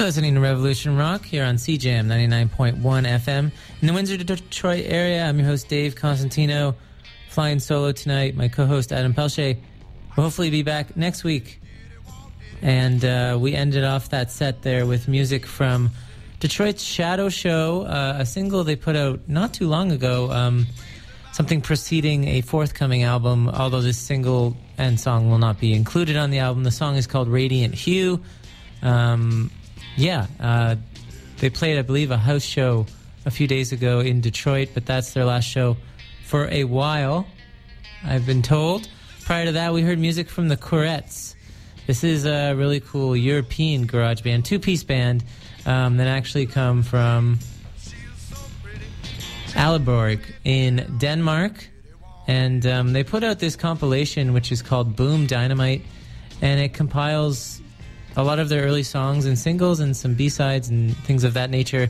You're listening to Revolution Rock here on CJAM 99.1 FM. In the Windsor, Detroit area, I'm your host, Dave Constantino, flying solo tonight. My co-host, Adam Pelche, will hopefully be back next week. And we ended off that set there with music from Detroit's Shadow Show, a single they put out not too long ago, something preceding a forthcoming album, although this single and song will not be included on the album. The song is called Radiant Hue. They played, I believe, a house show a few days ago in Detroit, but that's their last show for a while, I've been told. Prior to that, we heard music from the Courettes. This is a really cool European garage band, two-piece band that actually come from Aalborg in Denmark. And they put out this compilation which is called Boom Dynamite, and it compiles a lot of their early songs and singles and some B-sides and things of that nature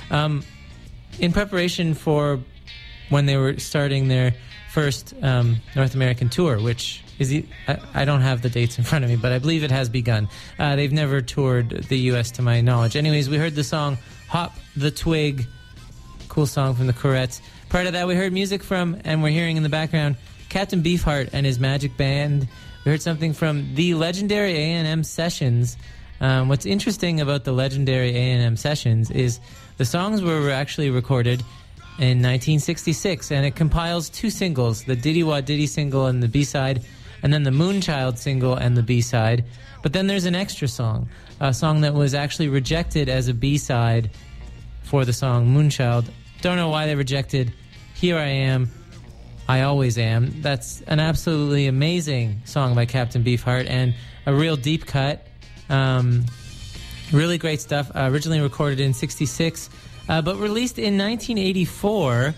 in preparation for when they were starting their first North American tour, which is, I don't have the dates in front of me, but I believe it has begun. They've never toured the U.S. to my knowledge. Anyways, we heard the song Hop the Twig, cool song from the Courettes. Prior to that, we heard music from, and we're hearing in the background, Captain Beefheart and his Magic Band. We heard something from the legendary A&M Sessions. What's interesting about the legendary A&M Sessions is the songs were actually recorded in 1966, and it compiles two singles, the Diddy Wah Diddy single and the B-side, and then the Moonchild single and the B-side. But then there's an extra song, a song that was actually rejected as a B-side for the song Moonchild. Don't know why they rejected Here I Am, I Always Am. That's an absolutely amazing song by Captain Beefheart and a real deep cut. Really great stuff. Originally recorded in 66, but released in 1984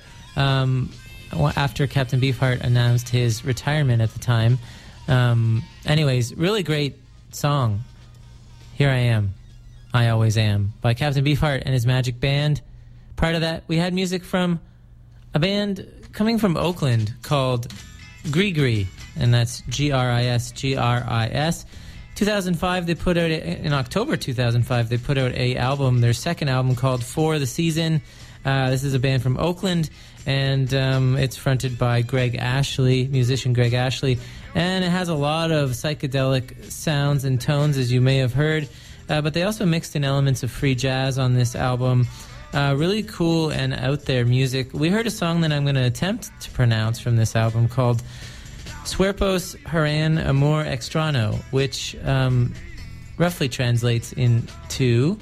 after Captain Beefheart announced his retirement at the time. Anyways, really great song. Here I Am, I Always Am by Captain Beefheart and his Magic Band. Prior to that, we had music from a band coming from Oakland called Grigri, and that's Grisgris. 2005, they put out in October 2005, they put out a album, their second album called For the Season. This is a band from Oakland, and it's fronted by Greg Ashley, musician Greg Ashley, and it has a lot of psychedelic sounds and tones, as you may have heard, but they also mixed in elements of free jazz on this album. Really cool and out there music. We heard a song that I'm going to attempt to pronounce from this album called Suerpos Haran Amor Extrano, which roughly translates into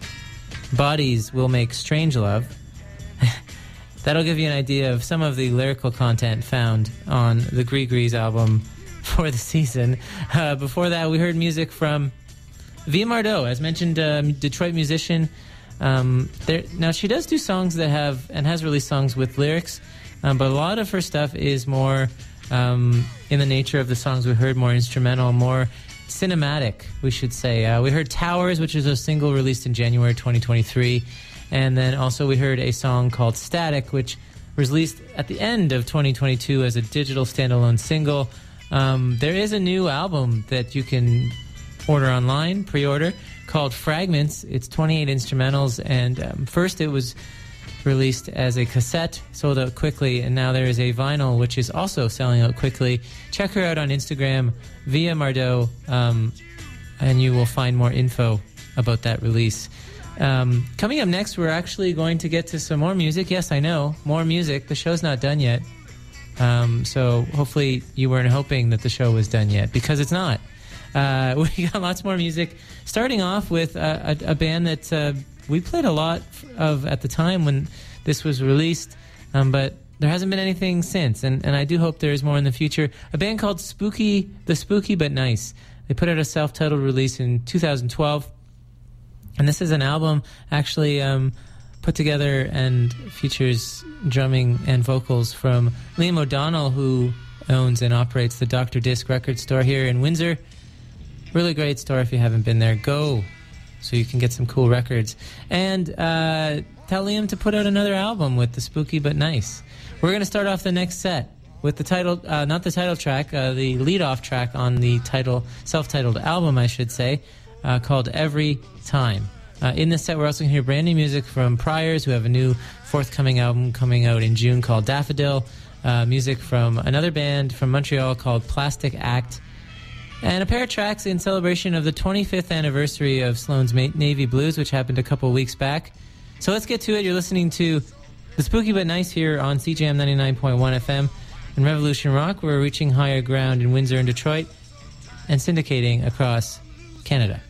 Bodies Will Make Strange Love. That'll give you an idea of some of the lyrical content found on the Grigris album For the Season. Before that, we heard music from Via Mardeau, as mentioned, Detroit musician. Now, she does do songs that have, and has released songs with lyrics, but a lot of her stuff is more in the nature of the songs we heard, more instrumental, more cinematic, we should say. We heard Towers, which is a single released in January 2023, and then also we heard a song called Static, which was released at the end of 2022 as a digital standalone single. There is a new album that you can order online, pre-order, called Fragments. It's 28 instrumentals, and first it was released as a cassette, sold out quickly, and now there is a vinyl which is also selling out quickly. Check her out on Instagram, Via Mardeau, and you will find more info about that release. Coming up next, we're actually going to get to some more music. Yes, I know, more music. The show's not done yet, so hopefully you weren't hoping that the show was done yet, because it's not. We got lots more music, starting off with a band that we played a lot of at the time when this was released, but there hasn't been anything since, and I do hope there is more in the future. A band called Spooky But Nice. They put out a self-titled release in 2012, and this is an album actually put together and features drumming and vocals from Liam O'Donnell, who owns and operates the Dr. Disc record store here in Windsor. Really great store. If you haven't been there, go, so you can get some cool records. And tell Liam to put out another album with the Spooky But Nice. We're going to start off the next set with the title, not the title track, the lead-off track on the self-titled album, I should say, called Every Time. In this set, we're also going to hear brand new music from Priors, who have a new forthcoming album coming out in June called Daffodil. Music from another band from Montreal called Plastic Act. And a pair of tracks in celebration of the 25th anniversary of Sloan's Navy Blues, which happened a couple weeks back. So let's get to it. You're listening to The Spooky But Nice here on CJM 99.1 FM and Revolution Rock. We're reaching higher ground in Windsor and Detroit and syndicating across Canada.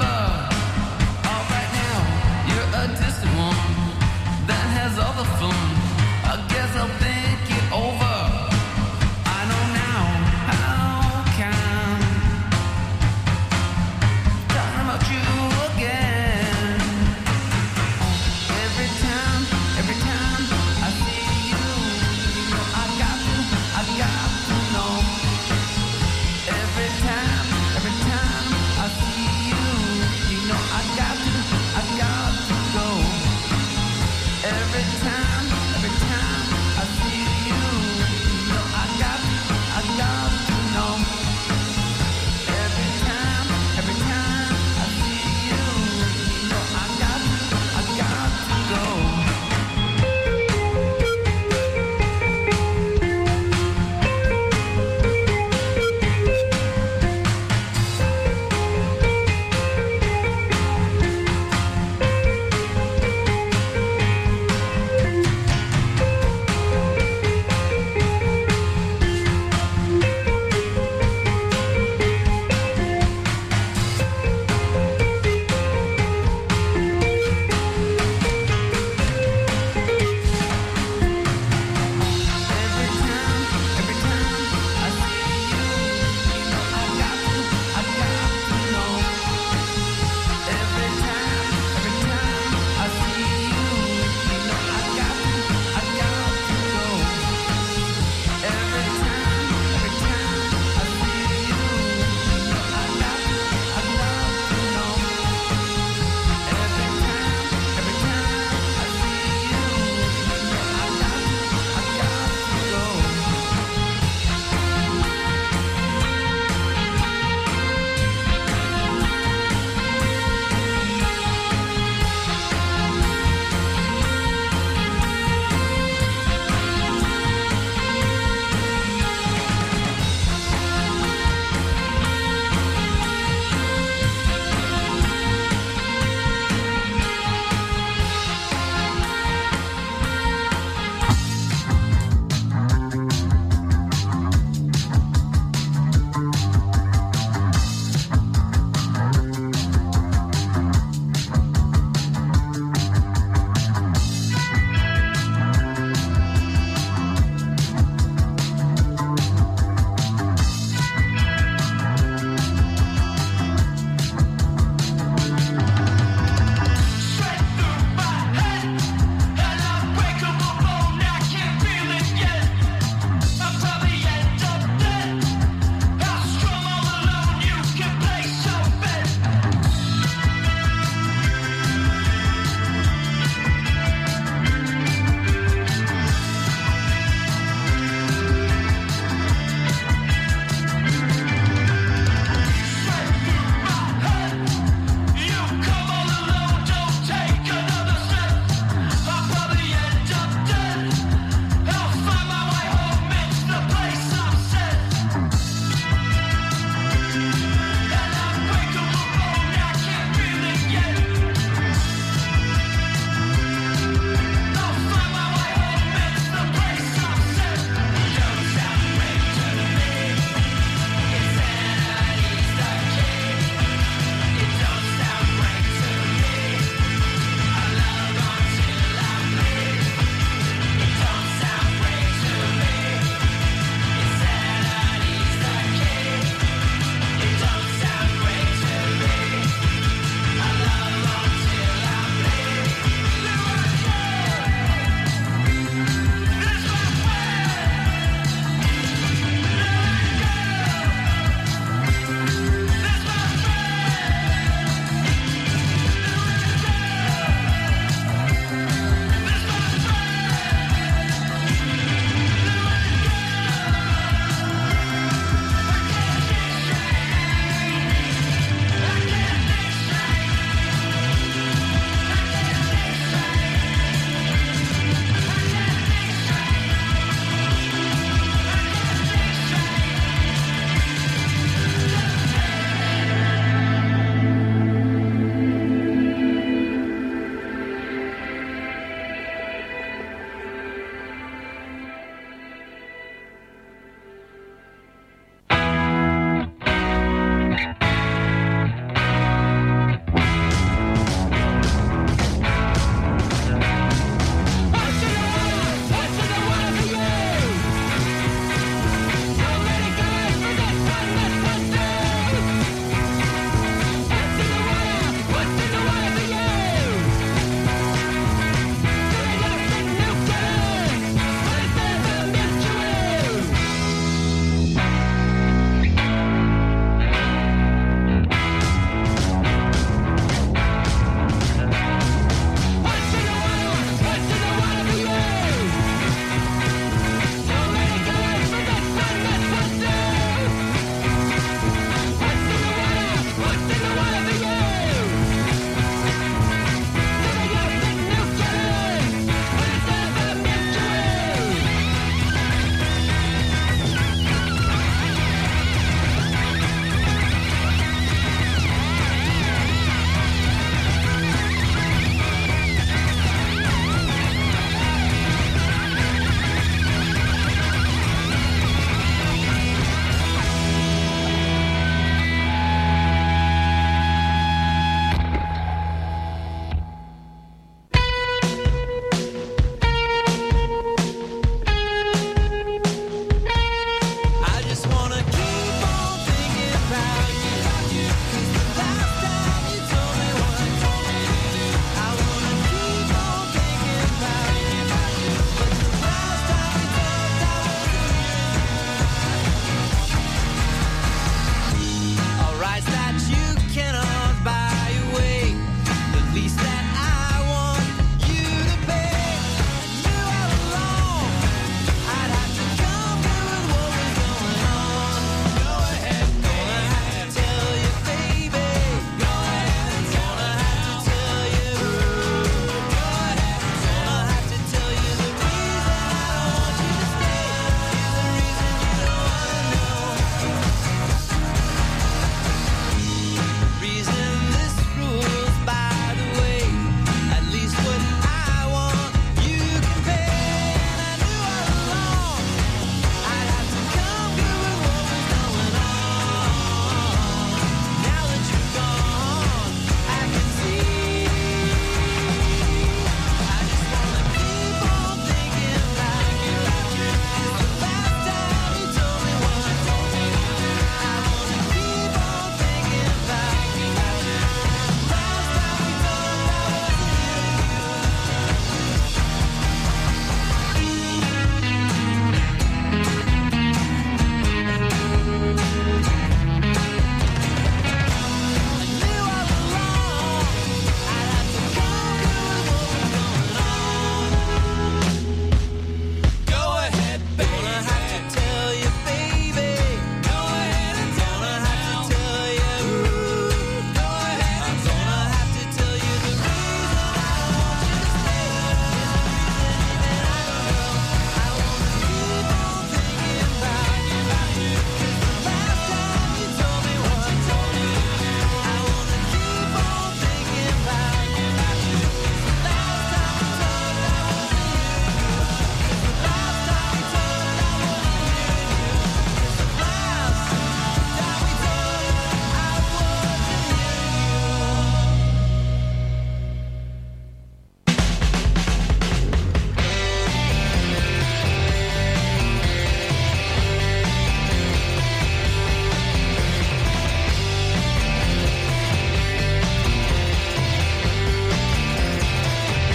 All the fun.